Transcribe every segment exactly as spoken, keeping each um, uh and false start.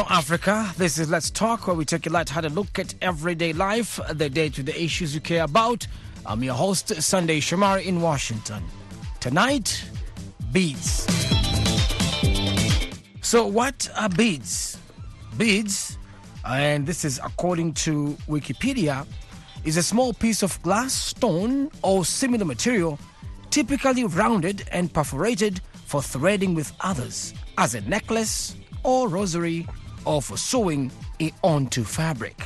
Hello, Africa. This is Let's Talk, where we take a light-hearted look at everyday life, the day-to-day issues you care about. I'm your host, Sunday Shomari in Washington. Tonight, beads. So what are beads? Beads, and this is according to Wikipedia, is a small piece of glass, stone, or similar material, typically rounded and perforated for threading with others, as a necklace or rosary, or for sewing it onto fabric.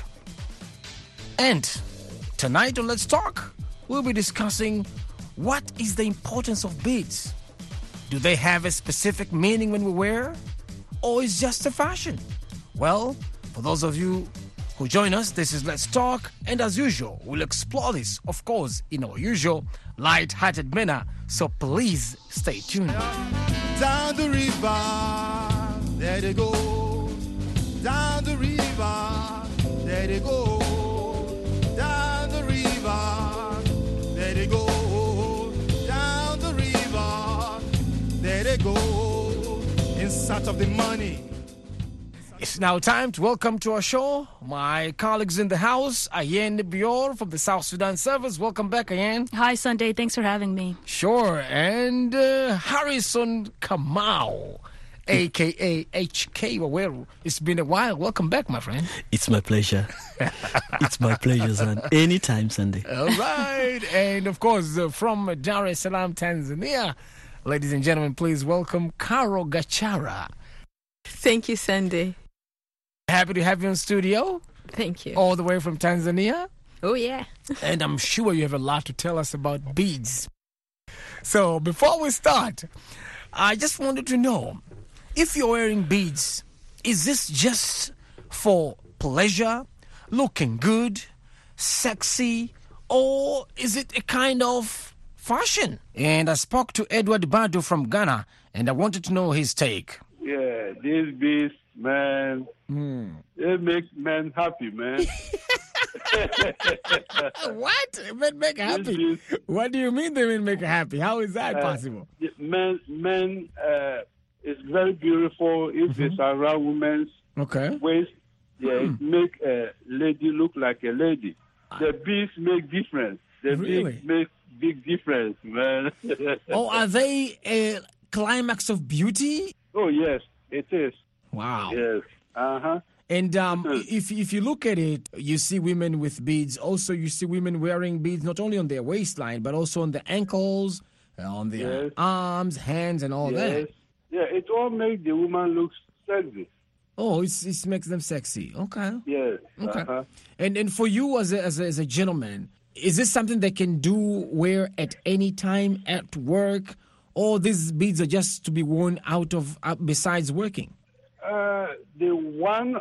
And tonight on Let's Talk, we'll be discussing what is the importance of beads. Do they have a specific meaning when we wear, or is just a fashion? Well, for those of you who join us, this is Let's Talk, and as usual, we'll explore this, of course, in our usual light-hearted manner, so please stay tuned. Down the river, there they go. Down the river, there they go. Down the river, there they go. Down the river, there they go. In search of the money. It's now time to welcome to our show my colleagues in the house, Ayen Bior from the South Sudan Service. Welcome back, Ayen. Hi, Sunday. Thanks for having me. Sure. And uh, Harrison Kamau, a k a. H K Waweru. It's been a while. Welcome back, my friend. It's my pleasure. It's my pleasure, son. Anytime, Sunday. All right. And, of course, uh, from Dar es Salaam, Tanzania, ladies and gentlemen, please welcome Caro Gachara. Thank you, Sunday. Happy to have you in studio. Thank you. All the way from Tanzania. Oh, yeah. And I'm sure you have a lot to tell us about beads. So before we start, I just wanted to know, if you're wearing beads, is this just for pleasure, looking good, sexy, or is it a kind of fashion? And I spoke to Edward Badu from Ghana, and I wanted to know his take. Yeah, these beads, man, mm. they make men happy, man. What? Men make happy? What do you mean they make happy? How is that uh, possible? Men, men, uh, it's very beautiful if mm-hmm. it's around women's okay. waist. Yeah, mm. it make a lady look like a lady. The beads make difference. The really? beads make big difference, man. Oh, are they a climax of beauty? Oh, yes, it is. Wow. Yes. Uh-huh. And um, if if you look at it, you see women with beads. Also, you see women wearing beads not only on their waistline, but also on the ankles, on their yes. arms, hands, and all yes. that. Yeah, it all makes the woman look sexy. Oh, it's, it makes them sexy. Okay. Yes. Okay. Uh-huh. And and for you as a, as a as a gentleman, is this something they can do wear at any time at work, or these beads are just to be worn out of uh, besides working? Uh, the one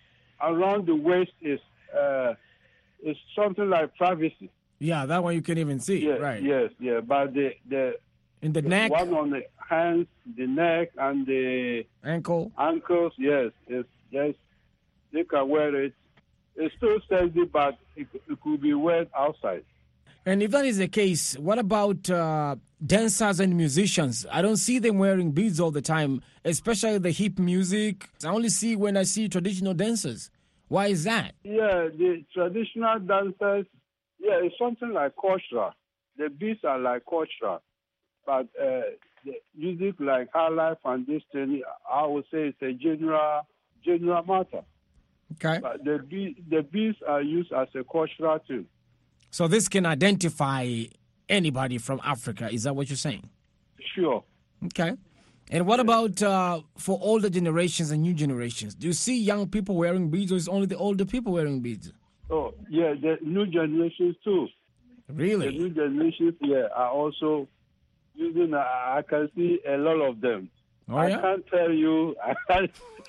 around the waist is uh, is something like privacy. Yeah, that one you can't even see. Yes, right. Yes, yeah. But the the in the, the neck, one on the hands, the neck, and the ankle, ankles. Yes, it's yes. They can wear it. It's still sexy, but it, it could be worn outside. And if that is the case, what about uh, dancers and musicians? I don't see them wearing beads all the time, especially the hip music. I only see when I see traditional dancers. Why is that? Yeah, the traditional dancers, yeah, it's something like cultural. The beads are like cultural. But uh, the music like high life and this thing, I would say it's a general, general matter. Okay. But the, be- the beads are used as a cultural thing. So this can identify anybody from Africa. Is that what you're saying? Sure. Okay. And what about uh, for older generations and new generations? Do you see young people wearing beads, or is it only the older people wearing beads? Oh, yeah, the new generations too. Really? The new generations, yeah, are also using, uh, I can see a lot of them. Oh, I yeah? can't tell you, I can't,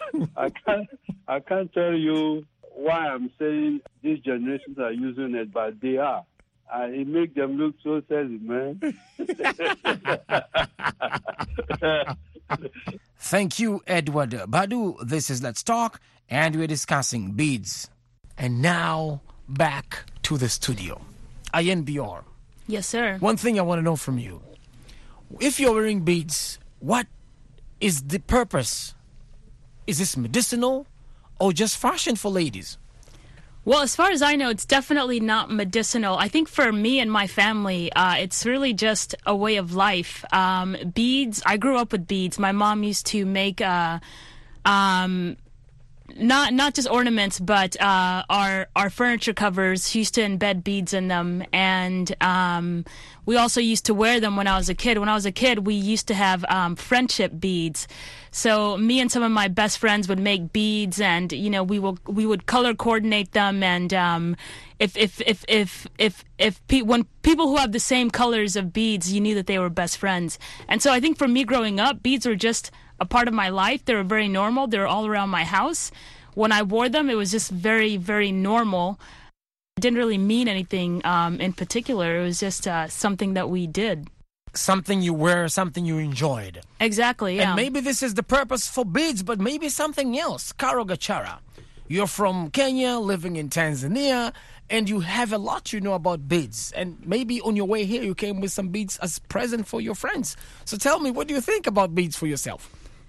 I can't, I can't tell you why I'm saying these generations are using it, but they are. Uh, it makes them look so sexy, man. Thank you, Edward Badu. This is Let's Talk, and we're discussing beads. And now, back to the studio. Ayen Bior. Yes, sir. One thing I want to know from you. If you're wearing beads, what is the purpose? Is this medicinal? or just fashion for ladies? Well, as far as I know, it's definitely not medicinal. I think for me and my family, uh, it's really just a way of life. Um, beads, I grew up with beads. My mom used to make uh, um, not not just ornaments, but uh, our our furniture covers. She used to embed beads in them, and um, we also used to wear them when I was a kid. When I was a kid, we used to have um, friendship beads. So me and some of my best friends would make beads, and you know we will we would color coordinate them. And um, if if if if if if pe- when people who have the same colors of beads, you knew that they were best friends. And so I think for me growing up, beads were just a part of my life. They were very normal. They were all around my house. When I wore them, it was just very very normal. It didn't really mean anything um, in particular. It was just uh, something that we did. Something you wear, something you enjoyed. Exactly, yeah. And maybe this is the purpose for beads, but maybe something else. Caro Gachara, you're from Kenya, living in Tanzania, and you have a lot you know about beads. And maybe on your way here, you came with some beads as present for your friends. So tell me, what do you think about beads for yourself?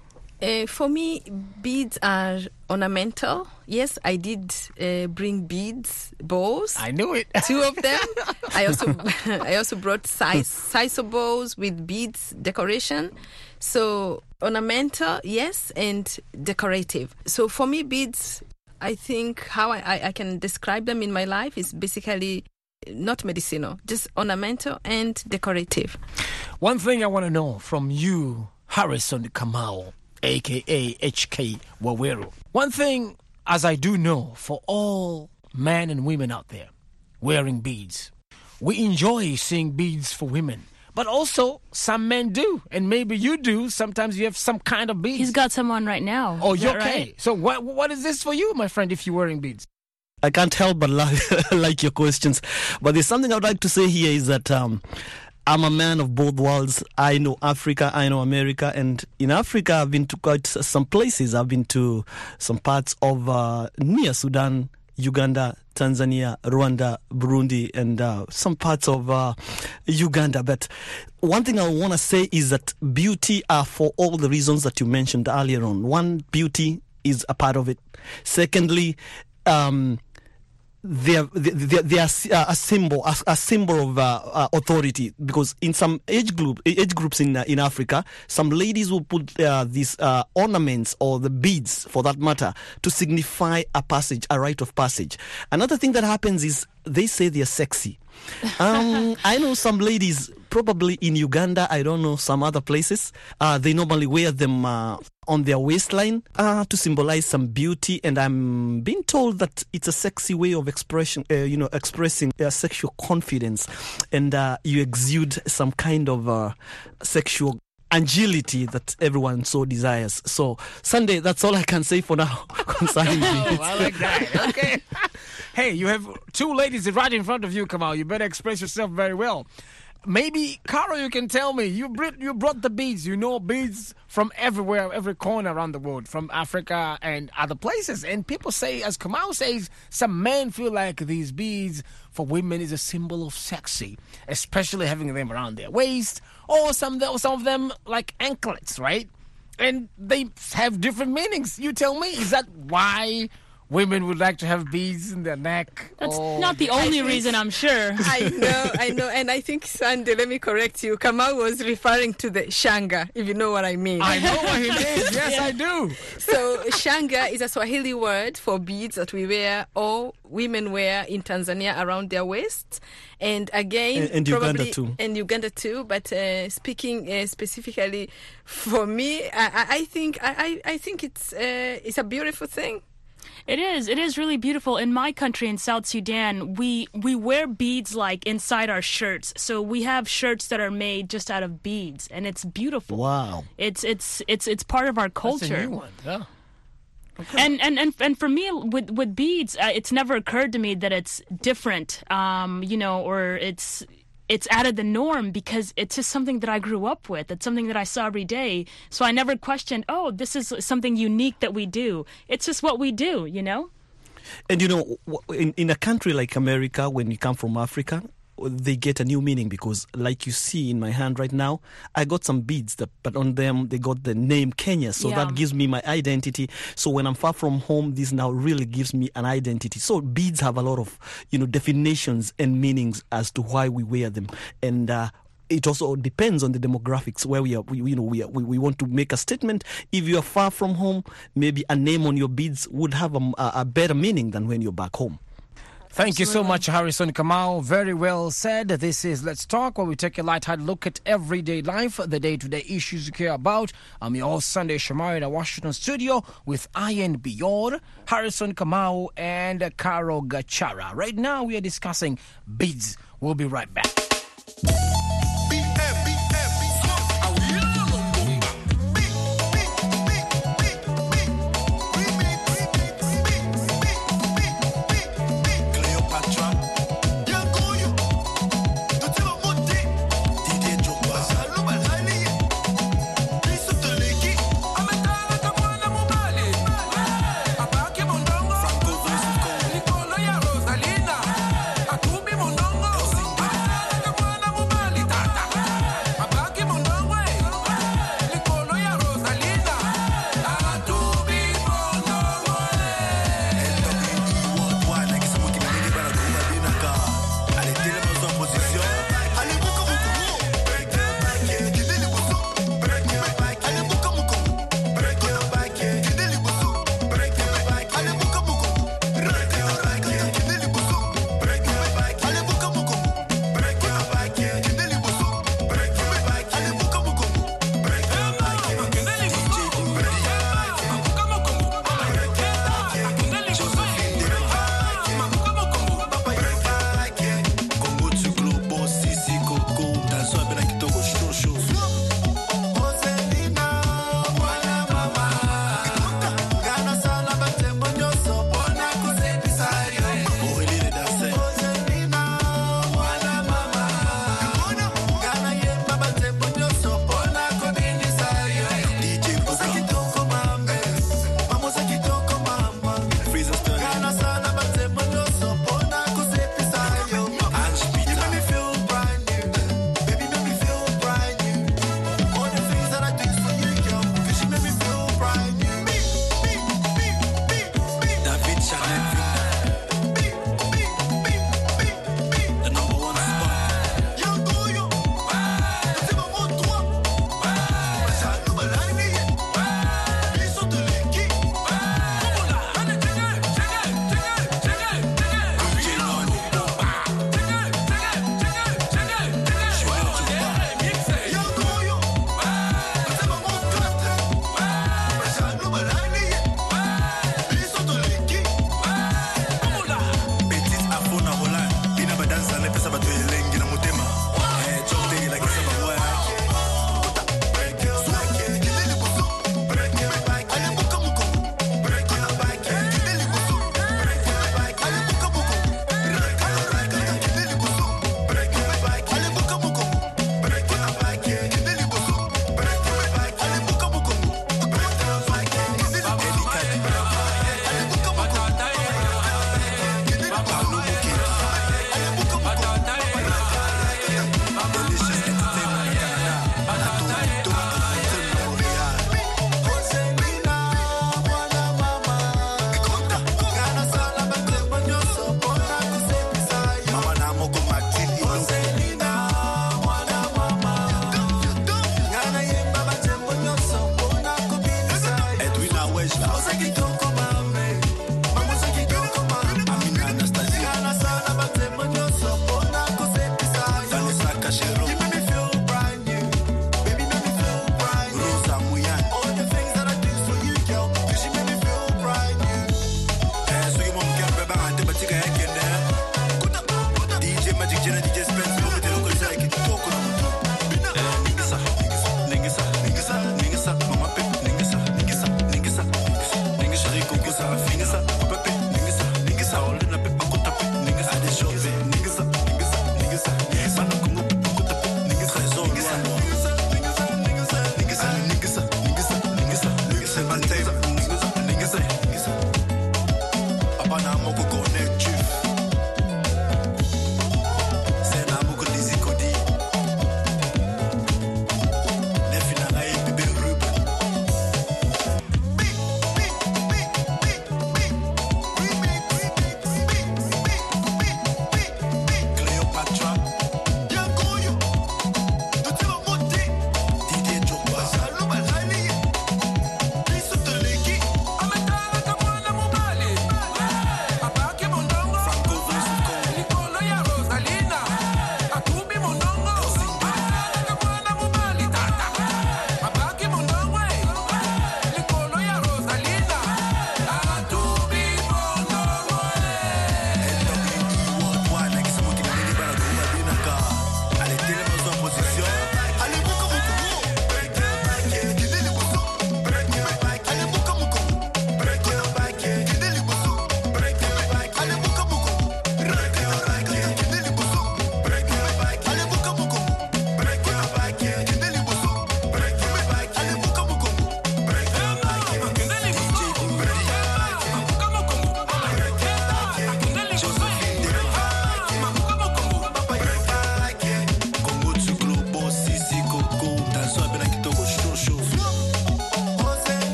Uh, for me, beads are ornamental. Yes, I did uh, bring beads, bows. I knew it. Two of them. I also I also brought size size of bows with beads decoration. So ornamental, yes, and decorative. So for me, beads, I think how I, I, I can describe them in my life is basically not medicinal, just ornamental and decorative. One thing I want to know from you, Harrison Kamau, a k a. H K Waweru. One thing, as I do know, for all men and women out there wearing beads, we enjoy seeing beads for women. But also, some men do, and maybe you do. Sometimes you have some kind of beads. He's got some on right now. Oh, Is you're that okay. right? So what what is this for you, my friend, if you're wearing beads? I can't help but like, like your questions. But there's something I would like to say here is that um, I'm a man of both worlds. I know Africa, I know America. And in Africa, I've been to quite some places. I've been to some parts of uh, near Sudan, Uganda, Tanzania, Rwanda, Burundi, and uh, some parts of uh, Uganda. But one thing I want to say is that beauty are for all the reasons that you mentioned earlier on. One, beauty is a part of it. Secondly, um, they are, they, they are a symbol, a, a symbol of uh, uh, authority. Because in some age group, age groups in uh, in Africa, some ladies will put uh, these uh, ornaments or the beads, for that matter, to signify a passage, a rite of passage. Another thing that happens is they say they are sexy. Um, I know some ladies, probably in Uganda, I don't know, some other places, uh, they normally wear them uh, on their waistline uh, to symbolize some beauty. And I'm being told that it's a sexy way of expression, uh, you know, expressing uh, sexual confidence, and uh, you exude some kind of uh, sexual agility that everyone so desires. So, Sunday, that's all I can say for now concerning Oh, beads. I like that. Okay. Hey, you have two ladies right in front of you, Kamal. You better express yourself very well. Maybe, Carol, you can tell me, you brought, you brought the beads. You know beads from everywhere, every corner around the world, from Africa and other places. And people say, as Kamal says, some men feel like these beads for women is a symbol of sexy, especially having them around their waist, or some, some of them like anklets, right? And they have different meanings. You tell me, is that why women would like to have beads in their neck? That's or not the only reason, I'm sure. I know, I know. And I think, Sandy, let me correct you. Kamal was referring to the shanga, if you know what I mean. I know what he means. Yes, I do. So shanga is a Swahili word for beads that we wear or women wear in Tanzania around their waists. And again, And- and probably, Uganda too. And Uganda too. But uh, speaking uh, specifically for me, I, I, I think I, I I think it's uh, it's a beautiful thing. It is. It is really beautiful. In my country, in South Sudan, we we wear beads like inside our shirts. So we have shirts that are made just out of beads, and it's beautiful. Wow. It's it's it's it's part of our That's culture. a new one. Yeah. And, and and and for me, with with beads, uh, it's never occurred to me that it's different, um, you know, or it's it's out of the norm, because it's just something that I grew up with. It's something that I saw every day. So I never questioned, oh, this is something unique that we do. It's just what we do, you know? And you know, w- in, in a country like America, when you come from Africa, they get a new meaning, because like you see in my hand right now, I got some beads, that, but on them they got the name Kenya. So Yeah. that gives me my identity. So when I'm far from home, this now really gives me an identity. So beads have a lot of, you know, definitions and meanings as to why we wear them. And uh, it also depends on the demographics where we are. We, you know, we, are, we we want to make a statement. If you are far from home, maybe a name on your beads would have a, a better meaning than when you're back home. Thank you so much, Harrison Kamau. Very well said. This is Let's Talk, where we take a light-hearted look at everyday life, the day-to-day issues you care about. I'm your host, Sunday Shamari, in the Washington studio with Ian Bior, Harrison Kamau, and Caro Gachara. Right now, we are discussing beads. We'll be right back.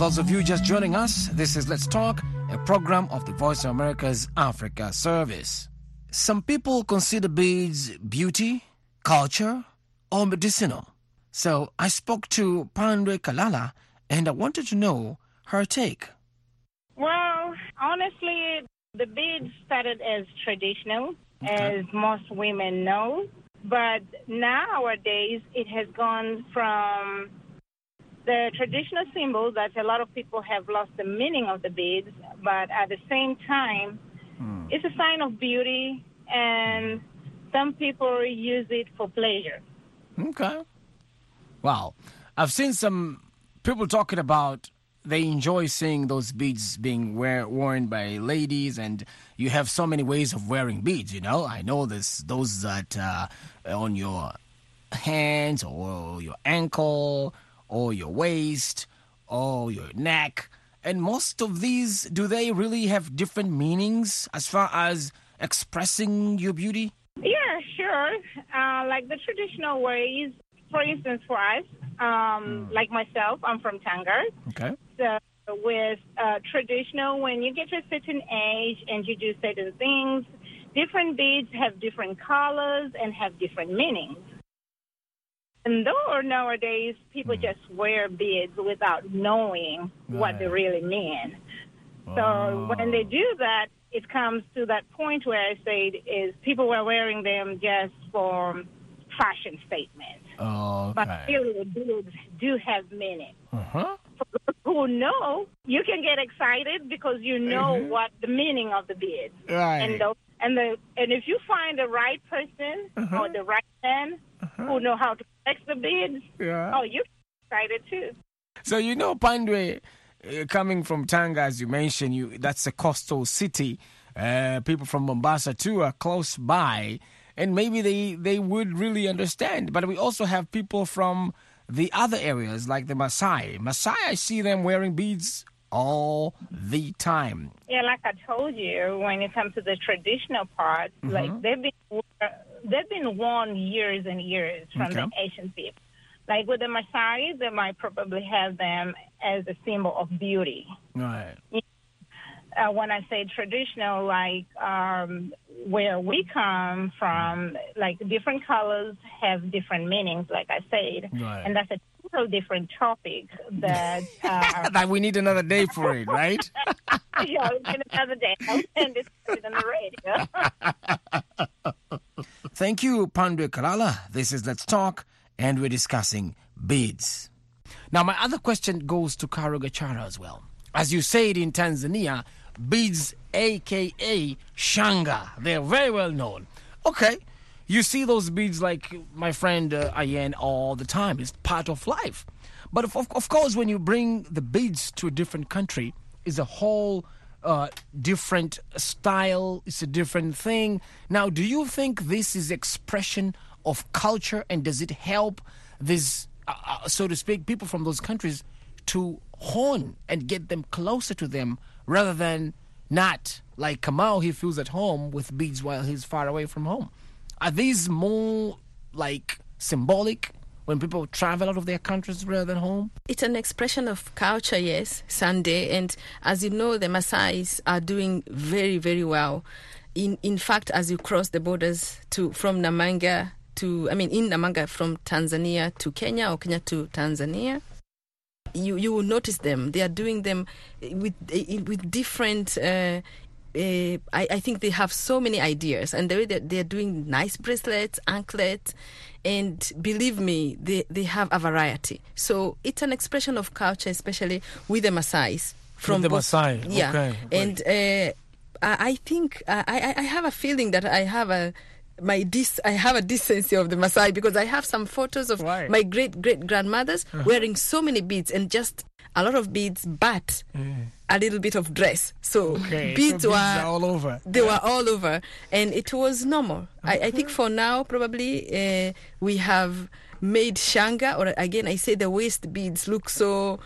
those of you just joining us, this is Let's Talk, a program of the Voice of America's Africa Service. Some people consider beads beauty, culture, or medicinal. So I spoke to Pandwe Kalala, and I wanted to know her take. Well, honestly, the beads started as traditional, Okay. as most women know. But nowadays, it has gone from the traditional symbol that a lot of people have lost the meaning of the beads, but at the same time, Hmm. it's a sign of beauty, and some people use it for pleasure. Okay. Wow. I've seen some people talking about they enjoy seeing those beads being wear, worn by ladies, and you have so many ways of wearing beads, you know. I know there's those that uh, on your hands or your ankle or your waist or your neck. And most of these, do they really have different meanings as far as expressing your beauty? Yeah, sure. Uh, like the traditional ways, for instance, for us, um, like myself, I'm from Tanga. Okay. So with uh, traditional, when you get to a certain age and you do certain things, different beads have different colors and have different meanings. And though nowadays people just wear beads without knowing what they Right. really mean. So Oh. when they do that, it comes to that point where I said is people were wearing them just for fashion statements. Oh, But okay. really the beads do have meaning. Uh-huh. For those who know, you can get excited because you know Mhm. what the meaning of the beads. Right. And the, and the and if you find the right person Uh-huh. or the right man who know how to flex the beads, Yeah. oh, you're excited too. So you know, Pandwe, uh, coming from Tanga, as you mentioned, you that's a coastal city. Uh, people from Mombasa too are close by, and maybe they they would really understand. But we also have people from the other areas, like the Maasai. Maasai, I see them wearing beads all the time. Yeah, like I told you, when it comes to the traditional part, Mm-hmm. like they've been they've been worn years and years from the Okay. Asian people. Like with the Maasai, they might probably have them as a symbol of beauty. Right. Uh, when I say traditional, like um, where we come from, like different colors have different meanings, like I said. Right. And that's a total different topic that, uh, That we need another day for it, right? yeah, in another day, I'll send it on the radio. Thank you, Pandwe Kalala. This is Let's Talk, and we're discussing beads. Now, my other question goes to Karo Gachara as well. As you say it in Tanzania, beads, a k a. Shanga. They're very well known. Okay, you see those beads like my friend uh, Ayen all the time. It's part of life. But of, of course, when you bring the beads to a different country, it's a whole uh, different style. It's a different thing. Now, do you think this is expression of culture, and does it help this, uh, uh, so to speak, people from those countries to hone and get them closer to them rather than not like Kamau, he feels at home with beads while he's far away from home? Are these more like symbolic when people travel out of their countries rather than home? It's an expression of culture, yes, Sunday. And as you know, the Maasais are doing very, very well. In in fact, as you cross the borders to from Namanga to, I mean, in Namanga from Tanzania to Kenya or Kenya to Tanzania, you you will notice them. They are doing them with with different. Uh, uh, I, I think they have so many ideas, and the way that they're doing nice bracelets, anklets, and believe me, they, they have a variety. So it's an expression of culture, especially with the Maasais. With the Maasai, yeah. okay, And uh, I, I think uh, I, I have a feeling that I have a my dis I have a decency of the Maasai, because I have some photos of Right. my great great grandmothers wearing so many beads, and just a lot of beads, but a little bit of dress. So Okay, so beads beads were are all over. They were all over, and it was normal. I, I think for now, probably uh, we have made shanga, or again, I say the waist beads look so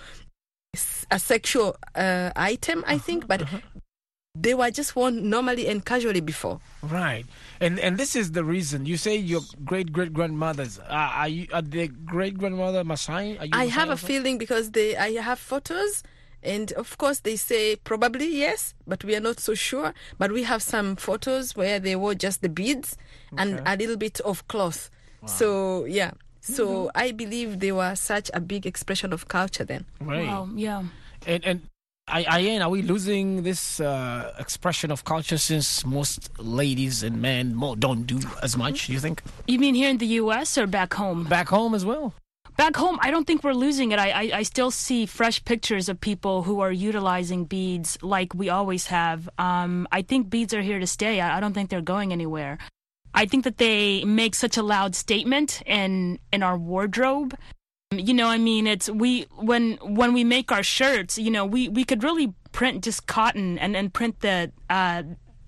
s- a sexual uh, item. I think, but they were just worn normally and casually before. Right, and and this is the reason you say your great great grandmothers. Uh, are you are the great grandmother Maasai? Are you I Maasai have a also? feeling because they, I have photos, And of course, they say probably yes, but we are not so sure. But we have some photos where they wore just the beads and a little bit of cloth. So, yeah. So mm-hmm. I believe they were such a big expression of culture then. Right. Wow, yeah. And, and Ian, are we losing this uh, expression of culture since most ladies and men more don't do as much, do you think? You mean here in the U S or back home? Back home as well. Back home, I don't think we're losing it. I, I, I still see fresh pictures of people who are utilizing beads like we always have. Um, I think beads are here to stay. I, I don't think they're going anywhere. I think that they make such a loud statement in in our wardrobe. You know, I mean, it's we when when we make our shirts, you know, we, we could really print just cotton and, and print the uh,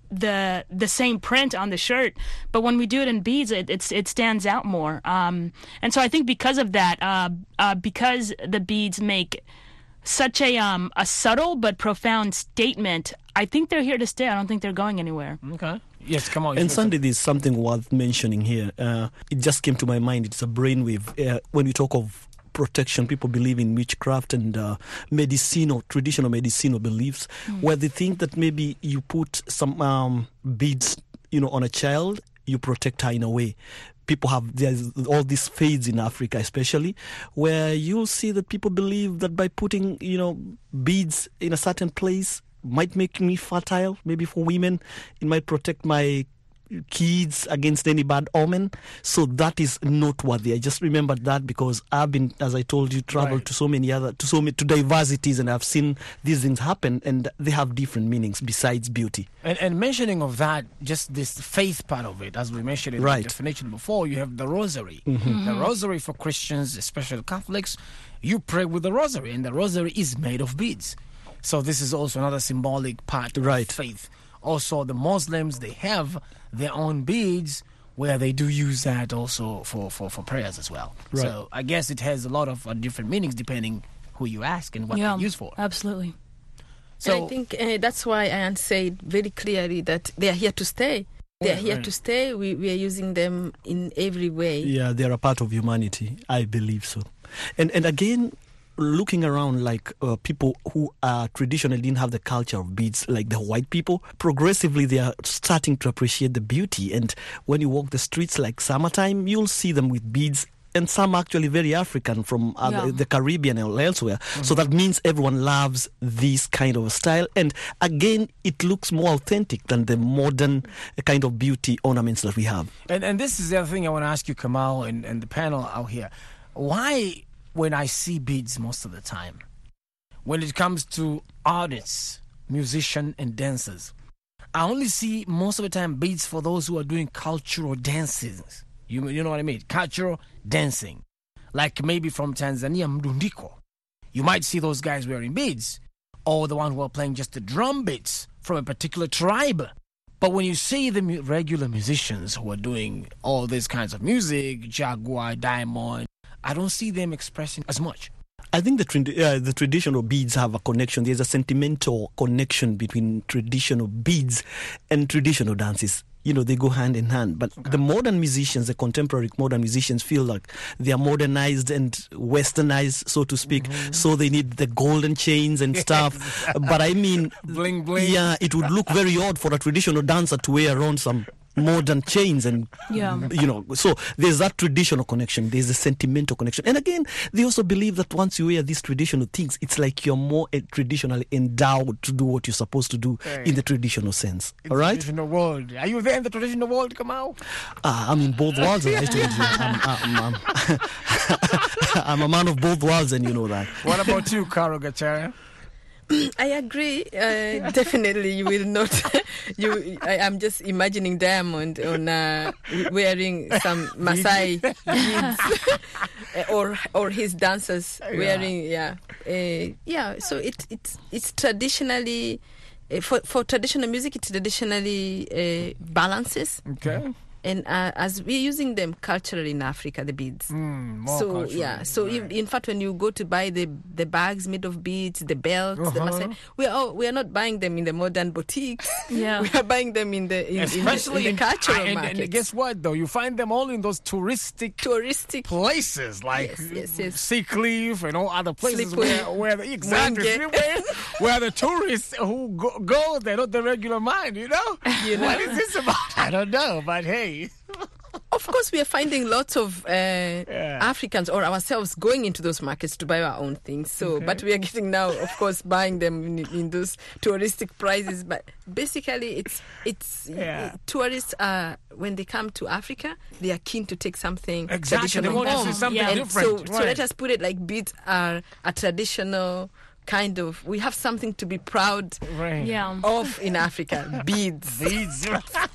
the the same print on the shirt, but when we do it in beads, it it's, it stands out more. Um, and so I think because of that, uh, uh, because the beads make such a um a subtle but profound statement, I think they're here to stay. I don't think they're going anywhere. Okay. Yes, come on. And Sunday, there's something worth mentioning here. Uh, it just came to my mind. It's a brainwave. Uh, when we talk of protection, people believe in witchcraft and uh, medicinal, traditional medicinal beliefs, mm. where they think that maybe you put some um, beads, you know, on a child, you protect her in a way. People have, there's all these faiths in Africa especially, where you'll see that people believe that by putting, you know, beads in a certain place might make me fertile, maybe for women, it might protect my kids against any bad omen. So that is noteworthy. I just remembered that because I've been, as I told you, traveled right. to so many other, to so many, to diversities, and I've seen these things happen, and they have different meanings besides beauty. And, and mentioning of that, just this faith part of it, as we mentioned in right. the definition before, you have the rosary. Mm-hmm. Mm-hmm. The rosary for Christians, especially Catholics, you pray with the rosary, and the rosary is made of beads. So this is also another symbolic part right. of faith. Also, the Muslims, they have their own beads where they do use that also for, for, for prayers as well. Right. So I guess it has a lot of uh, different meanings depending who you ask and what yeah, they're used for. Absolutely. So and I think uh, that's why Ian said very clearly that they are here to stay. They are here right. to stay. We, we are using them in every way. Yeah, they're a part of humanity. I believe so. And and again, looking around, like uh, people who uh, traditionally didn't have the culture of beads, like the white people, progressively they are starting to appreciate the beauty. And when you walk the streets like summertime, you'll see them with beads, and some actually very African from other, yeah. the Caribbean or elsewhere. Mm-hmm. So that means everyone loves this kind of style. And again, it looks more authentic than the modern kind of beauty ornaments that we have. And and this is the other thing I want to ask you, Kamal, and, and the panel out here. Why, when I see beads most of the time, when it comes to artists, musicians, and dancers, I only see most of the time beads for those who are doing cultural dances. You, you know what I mean? Cultural dancing. Like maybe from Tanzania, Mdundiko. You might see those guys wearing beads, or the one who are playing just the drum beats from a particular tribe. But when you see the mu- regular musicians who are doing all these kinds of music, Jaguar, Diamond, I don't see them expressing as much. I think the trad- uh, the traditional beads have a connection. There's a sentimental connection between traditional beads and traditional dances. You know, they go hand in hand. But okay. the modern musicians, the contemporary modern musicians, feel like they are modernized and westernized, so to speak. Mm-hmm. So they need the golden chains and stuff. But I mean, bling bling. Yeah, it would look very odd for a traditional dancer to wear around some modern chains, and yeah. you know, so there's that traditional connection, there's a sentimental connection. And again, they also believe that once you wear these traditional things, it's like you're more uh, traditionally endowed to do what you're supposed to do hey. in the traditional sense. In all the right, traditional world. Are you there in the traditional world, Kamau? uh, I'm in both worlds, as I told you. I'm, I'm, I'm, I'm a man of both worlds, and you know that. What about you, Karo Gachara? I agree. Uh, definitely, you will not. you, I, I'm just imagining Diamond on uh, wearing some Maasai beads, or or his dancers yeah. wearing yeah uh, yeah. So it it's it's traditionally uh, for for traditional music. It traditionally uh, balances. Okay. And uh, as we're using them culturally in Africa, the beads. Mm, more so cultural, yeah, so right. in, in fact, when you go to buy the the bags made of beads, the belts, the Uh-huh. massa- we are we are not buying them in the modern boutiques. Yeah. We are buying them in the in, in the, Especially in the cultural and, and markets. guess what though? You find them all in those touristic Touristic. places like Yes, yes, yes. Seacliff and all other places Slipway. where where the, exactly Mwenge. Slipway, where the tourists who go, go they're not the regular mind. You know, You know? what is this about? I don't know, but hey. Of course, we are finding lots of uh, Africans or ourselves going into those markets to buy our own things. So, Okay. but we are getting now, of course, buying them in, in those touristic prices. But basically, it's it's Yeah. uh, tourists are when they come to Africa, they are keen to take something Exactly, they traditional want to see home. something Yeah. And different. So, so let us put it like beads are a traditional kind of. We have something to be proud Right. Yeah. of in Africa. Beads. Beads.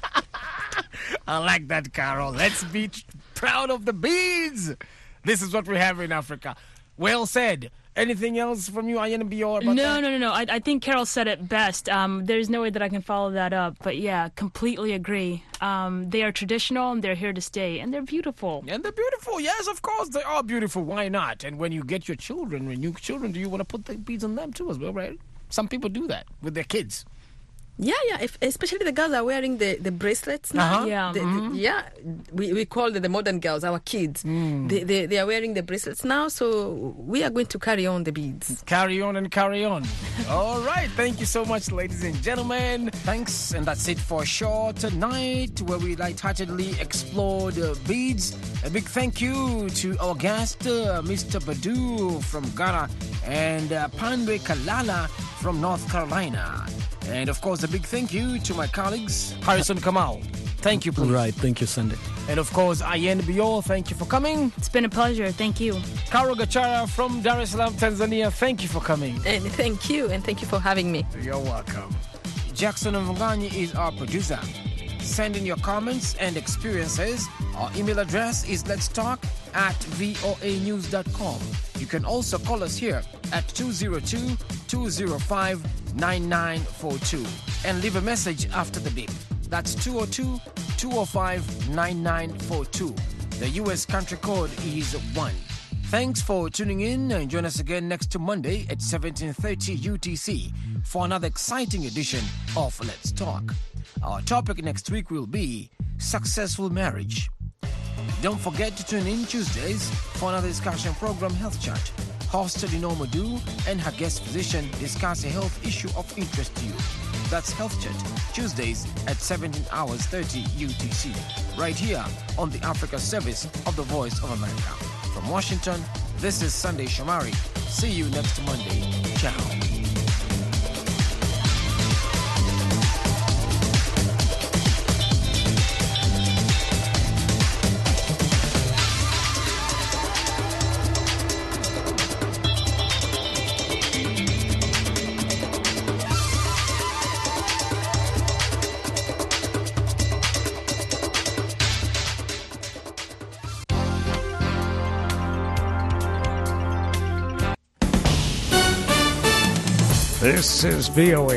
I like that, Carol. Let's be t- proud of the beads. This is what we have in Africa. Well said. Anything else from you, Ayan Bior? No, about no, that? no, no. I, I think Carol said it best. Um, there's no way that I can follow that up. But yeah, completely agree. Um, they are traditional and they're here to stay. And they're beautiful. And they're beautiful. Yes, of course, they are beautiful. Why not? And when you get your children, when you children, do you want to put the beads on them too as well, right? Some people do that with their kids. Yeah, yeah. If, especially the girls are wearing the, the bracelets now. Uh-huh. Yeah. The- the- yeah. We, we call the, the modern girls, our kids. They, they they are wearing the bracelets now, so we are going to carry on the beads. Carry on and carry on. All right. Thank you so much, ladies and gentlemen. Thanks. And that's it for Shaw tonight, where we lightheartedly explored uh, beads. A big thank you to our guest, uh, Mister Badu from Ghana, and uh, Pandwe Kalala from North Carolina. And of course, a big thank you to my colleagues, Harrison Kamau. Thank you, please. Right. Thank you, Sunday. And of course, Ayen Bior, thank you for coming. It's been a pleasure. Thank you. Karo Gachara from Dar es Salaam, Tanzania, thank you for coming. And thank you, and thank you for having me. You're welcome. Jackson Mvunganyi is our producer. Send in your comments and experiences. Our email address is letstalk at voa news dot com. You can also call us here at two zero two, two zero five, nine nine four two and leave a message after the beep. That's two zero two, two zero five, nine nine four two. The U S country code is one. Thanks for tuning in and join us again next Monday at seventeen thirty U T C for another exciting edition of Let's Talk. Our topic next week will be successful marriage. Don't forget to tune in Tuesdays for another discussion program, Health Chat. Hosted in Omodu and her guest physician discuss a health issue of interest to you. That's Health Chat, Tuesdays at seventeen hours thirty U T C, right here on the Africa service of the Voice of America. From Washington, this is Sunday Shomari. See you next Monday. Ciao. This is V O A